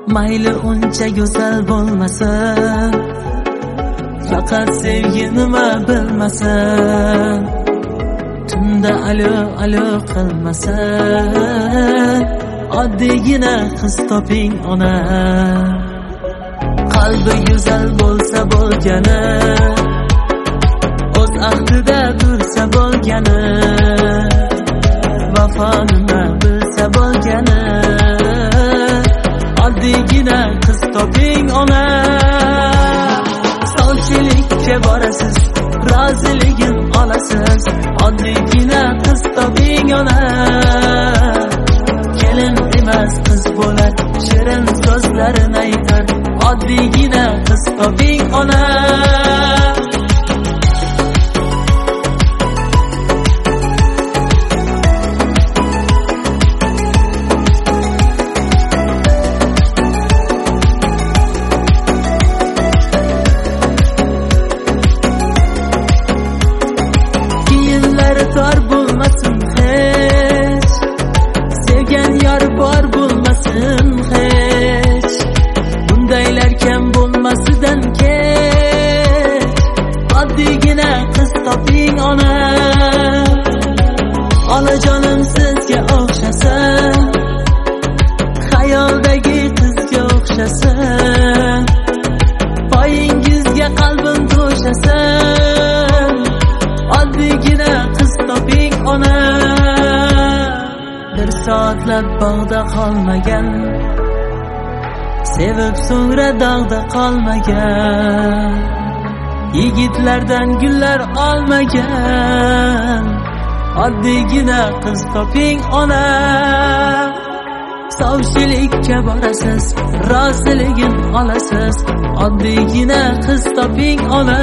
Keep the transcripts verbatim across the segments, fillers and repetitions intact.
mayli uncha go'zal bo'lmasin, faqat sevgi nima bilmasin, tunda alo alo qilmasin, oddiygina qiz toping ona. Qalbi go'zal bo'lsa bo'lgani, o'z ahdida dursa bo'lgani, vafo nima bilsa bo'lgani, oddiygina qiz toping ona. Sovchilikka borasiz, roziligim olasiz, oddiygina qiz toping ona. Kelin emas qiz bo'lar, shirin so'zlarini aytar, oddiygina qiz toping ona. Tor bo'lmasin hech, sevgan yor bor bo'lmasin hech, bundaylar kam bo'lmasidan kech, oddiygina qiz toping ona. Olajonim sizga o'xshasin, xayoldagi qizga o'xshasin, poyingizga qalbim to'shasin, oddiygina qiz toping ona. Bir soatlab bog'da qolmagan, sevib so'ngra dog'da qolmagan, yigitlardan gullar olmagan, oddiygina qiz toping ona. Sovchilikka borasiz, roziligim olasiz, oddiygina qiz toping ona.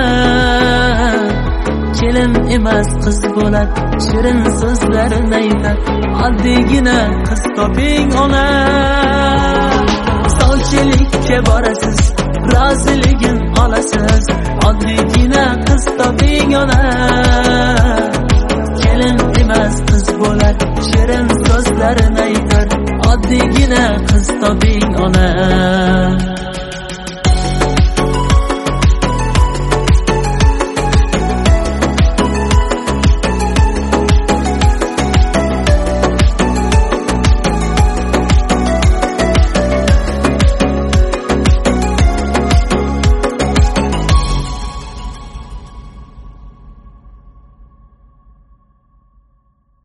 Kelin emas qiz bo'lar, shirin so'zlarini aytar, oddiygina qiz toping ona. Sovchilikka borasiz, roziligim olasiz, oddiygina qiz toping ona. Kelin emas qiz bo'lar, shirin so'zlarini aytar, oddiygina qiz toping ona.